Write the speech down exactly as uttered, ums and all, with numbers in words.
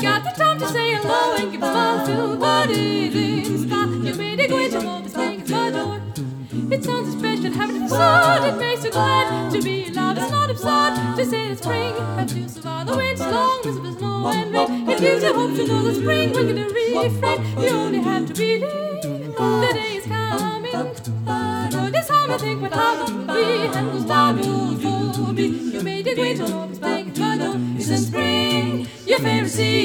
got the time to say hello and give a smile to what it is. You made a great job of staying at my door. It sounds special having it absurd. It makes you glad to be allowed. It's not absurd to say that spring helps you survive the winter long as there's snow and rain. It gives you hope to know that spring will get a refrain. You only have to believe the day is coming. So this time I think what happened will be and goes down to be. You made a great job of staying at my door. Isn't spring your favorite season?